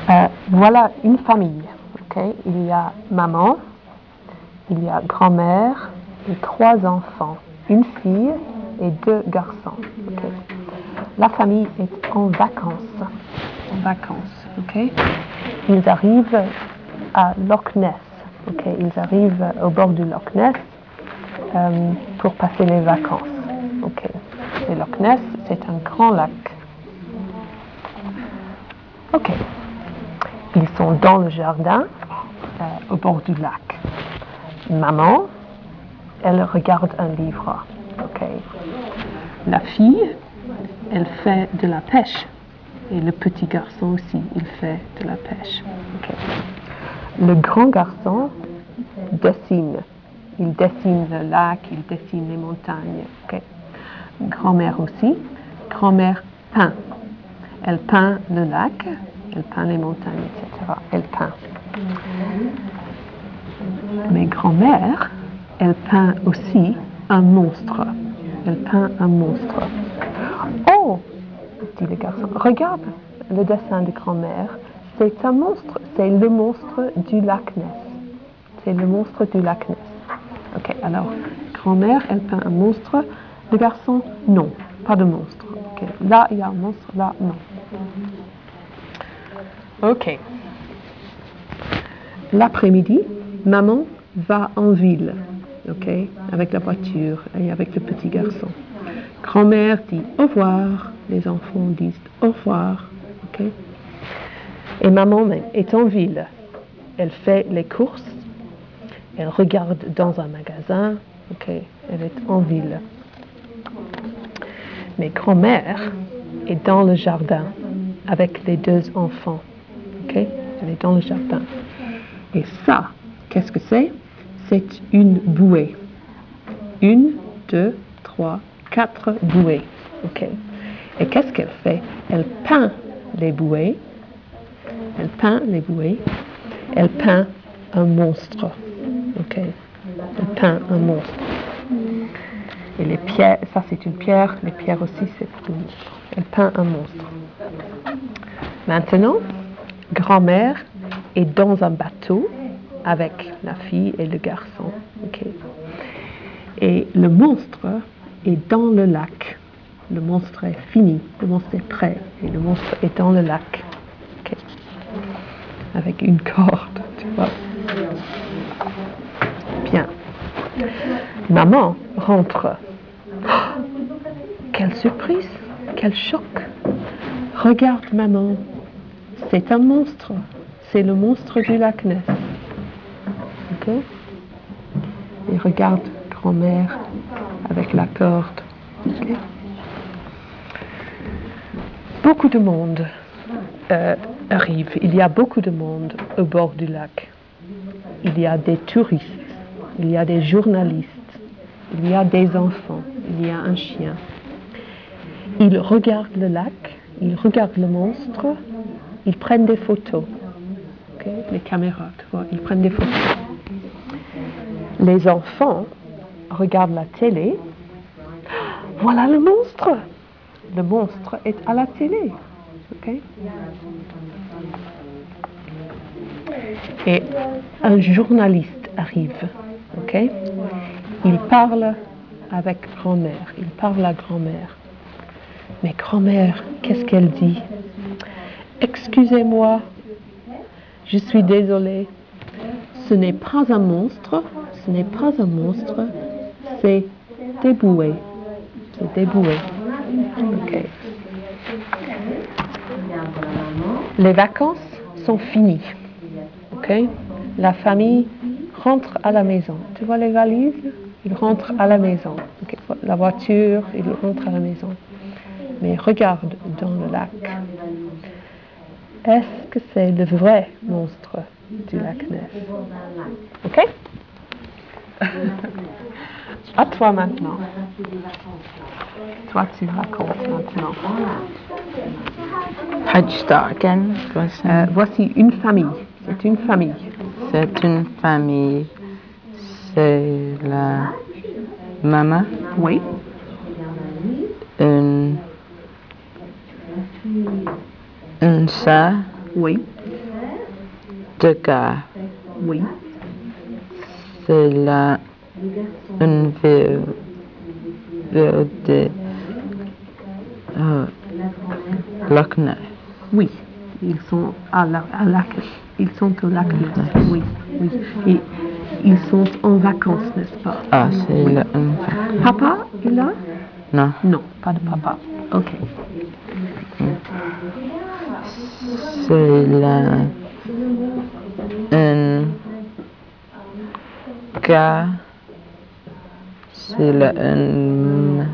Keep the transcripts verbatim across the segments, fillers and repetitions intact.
Euh, voilà une famille. Okay? Il y a maman, il y a grand-mère et trois enfants, une fille et deux garçons. Okay? La famille est en vacances. En vacances. Okay? Ils arrivent à Loch Ness. Okay? Ils arrivent au bord du Loch Ness euh, pour passer les vacances. Okay? Le Loch Ness, c'est un grand lac. Ok. Ils sont dans le jardin, euh, au bord du lac. Maman, elle regarde un livre. Ok. La fille, elle fait de la pêche. Et le petit garçon aussi, il fait de la pêche. Okay. Le grand garçon dessine. Il dessine le lac, il dessine les montagnes. Okay. Grand-mère aussi. Grand-mère peint. Elle peint le lac, elle peint les montagnes, et cetera. Elle peint. Mais grand-mère, elle peint aussi un monstre. Elle peint un monstre. Oh, dit le garçon, regarde le dessin de grand-mère. C'est un monstre, c'est le monstre du lac Ness. C'est le monstre du lac Ness. Ok, alors, grand-mère, elle peint un monstre. Le garçon, non, pas de monstre. Okay. Là, il y a un monstre, là, non. Ok. L'après-midi, maman va en ville, ok, avec la voiture et avec le petit garçon. Grand-mère dit au revoir, les enfants disent au revoir, ok. Et maman est en ville. Elle fait les courses, elle regarde dans un magasin, ok, elle est en ville. Mais grand-mère est dans le jardin avec les deux enfants, ok. Elle est dans le jardin. Et ça, qu'est-ce que c'est? C'est une bouée. Une, deux, trois, quatre bouées. Ok. Et qu'est-ce qu'elle fait? Elle peint les bouées. Elle peint les bouées. Elle peint un monstre. Ok. Elle peint un monstre. Et les pierres, ça c'est une pierre. Les pierres aussi c'est une monstre. Elle peint un monstre. Maintenant, grand-mère est dans un bateau avec la fille et le garçon. Okay. Et le monstre est dans le lac. Le monstre est fini, le monstre est prêt, et le monstre est dans le lac. Okay. Avec une corde, tu vois. Bien. Maman rentre. Oh, quelle surprise, quel choc. Regarde, maman, c'est un monstre. C'est le monstre du lac Ness. Okay. Et regarde grand-mère avec la corde. Okay. Beaucoup de monde euh, arrive. Il y a beaucoup de monde au bord du lac. Il y a des touristes, il y a des journalistes, il y a des enfants, il y a un chien. Ils regardent le lac, ils regardent le monstre, ils prennent des photos. Okay. Les caméras, tu vois, ils prennent des photos. Les enfants regardent la télé. Voilà le monstre. Le monstre est à la télé. Okay. Et un journaliste arrive. Okay. Il parle avec grand-mère. Il parle à grand-mère. Mais grand-mère, qu'est-ce qu'elle dit? Excusez-moi, je suis désolée. Ce n'est pas un monstre. Ce n'est pas un monstre. C'est des bouées. C'est des bouées. Okay. Les vacances sont finies. Okay. La famille rentre à la maison. Tu vois les valises? Ils rentrent à la maison. Okay. La voiture, ils rentrent à la maison. Mais regarde dans le lac. Est-ce que c'est le vrai monstre du lac Ness? Ok? À toi maintenant. Toi, tu racontes maintenant. How do you start again? Euh, voici une famille. C'est une famille. C'est une famille. C'est la maman. Oui. Une, une sœur. Oui. deux gars. Oui. C'est la une ville, ville de euh, Loch Ness. Oui. Ils sont à la, à lac. Ils sont au lac Ness. Oui, oui. Et ils sont en vacances, n'est-ce pas? Ah, c'est la une Papa est là? Non, Non, pas de papa. Ok. c'est la un gars. C'est la un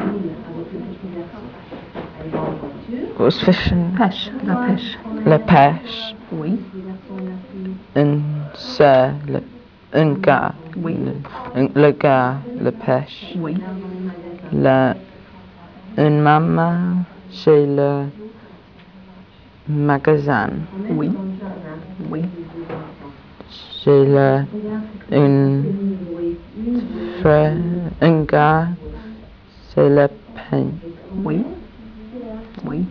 was fishing. Pêche, la pêche. La pêche. Oui, Un c'est le un gars. oui, Le, le gars, la pêche. oui, La une maman chez le magasin. oui, oui, J'ai le un frère, un gars, c'est le pain. oui, oui.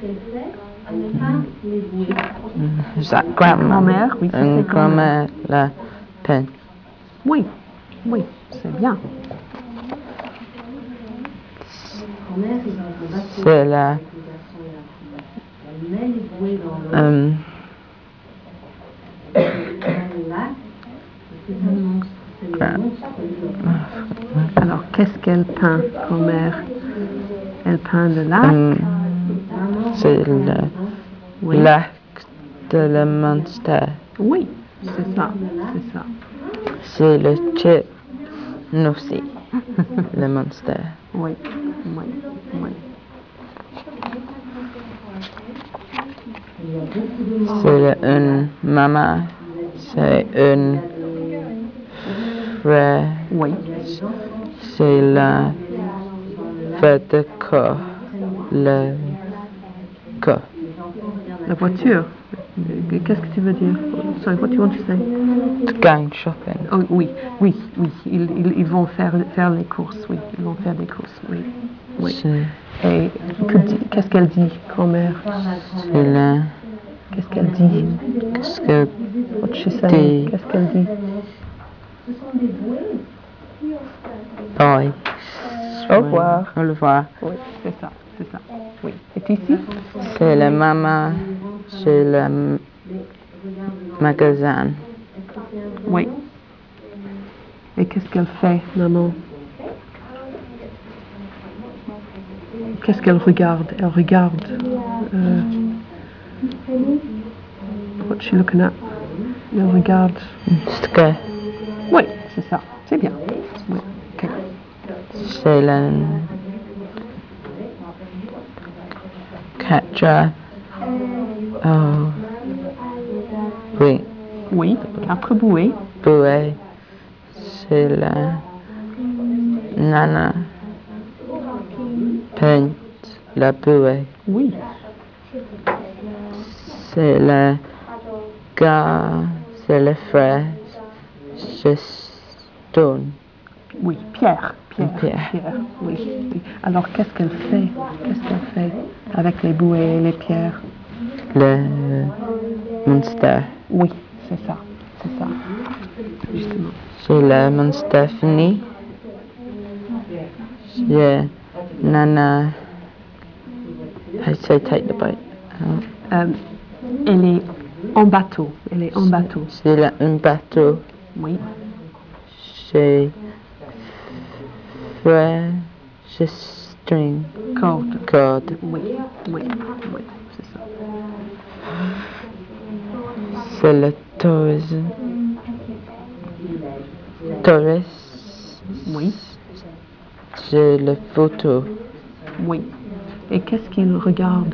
Is that grandma? Grand-mère, oui, ça Un c'est grand-mère. grand-mère, la pain. Oui, oui, c'est bien. C'est la um, Alors, qu'est-ce qu'elle peint, grand-mère? Elle peint le lac? um, c'est le Oui, lac de la Munster. oui, c'est ça, c'est ça. C'est le chip aussi, le Munster. Oui, oui, oui. C'est le une maman, c'est un frère, Oui, c'est la fait de corps, le corps. la voiture. Qu'est-ce que tu veux dire? Sorry, what do you want to say? Going shopping. Oh, oui, oui, oui. Ils, ils, ils vont faire, faire les courses, oui. Ils vont faire des courses, oui. Oui. C'est Et que dit- qu'est-ce qu'elle dit, grand-mère? c'est la Qu'est-ce qu'elle dit? qu'est-ce que What she say? Dit. Qu'est-ce qu'elle dit? bye. Au revoir. Au revoir. Oui, c'est ça, c'est ça. Oui. Et ici? C'est la maman chez le m- magasin. Oui. Et qu'est-ce qu'elle fait, maman? Qu'est-ce qu'elle regarde? Elle regarde. Euh, what's she looking at? Elle regarde. C'est que Oui, c'est ça. C'est bien. Oui. Ok. c'est la quatre. Oh, oui, Oui, quatre bouées. bouée. C'est la nana peint la bouée. Oui, C'est le gars, c'est le frère. Je stone. oui. Pierre. Pierre. Pierre. Oui, oui. Alors, qu'est-ce qu'elle fait? Qu'est-ce qu'elle fait avec les bouées et les pierres? Le monster. Oui, c'est ça. C'est ça. Justement. C'est le monster fini. Yeah, Nana. I say take the boat. Euh, elle est en bateau. Elle est en bateau. C'est là un bateau. Oui. C'est frère, c'est string, Corde. corde. Oui, oui, oui. C'est ça. C'est le tourisme. Touriste. Oui, C'est le photo. oui. Et qu'est-ce qu'il regarde?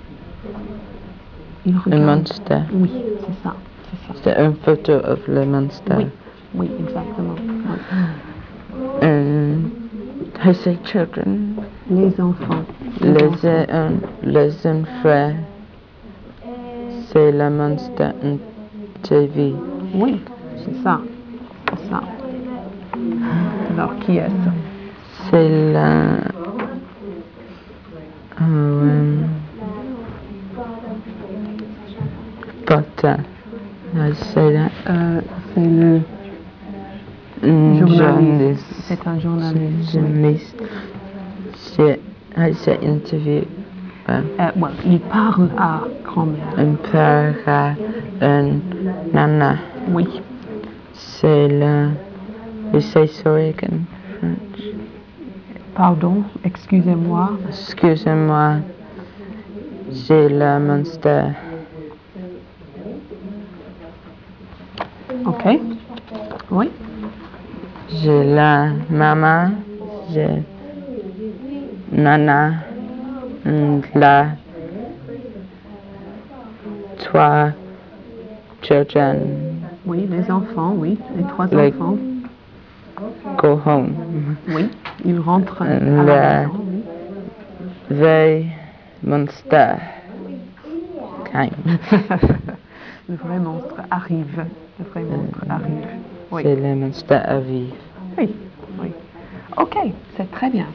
Il Un regarde. monster. Oui, c'est ça. C'est ça. C'est une photo de le monster. Oui, oui, exactement. Oui. And I say children. Les enfants. Les, enfants. un, les un frère. C'est le monster en T V. Oui, c'est ça. C'est ça. Alors, qui est-ce? C'est la... Um, Potter. I say that. Euh, c'est le Mm, journaliste. journaliste. C'est un journaliste. Journaliste. C'est, I say interview. Euh, well, il parle à grand-mère. Un père à un nana. Oui. C'est le. You say sorry again. French. Pardon, excusez-moi. Excusez-moi. J'ai le Munster. OK. Oui. J'ai la maman. J'ai nana. Et la. Trois children. Oui, les enfants, oui. Les trois Like, enfants. go home. Oui. Ils rentrent à Le- la maison. Oui. They Munster. Came. Le vrai monstre arrive. Le vrai monstre arrive. Oui. C'est le Munster à vivre. Oui. Oui. OK, c'est très bien.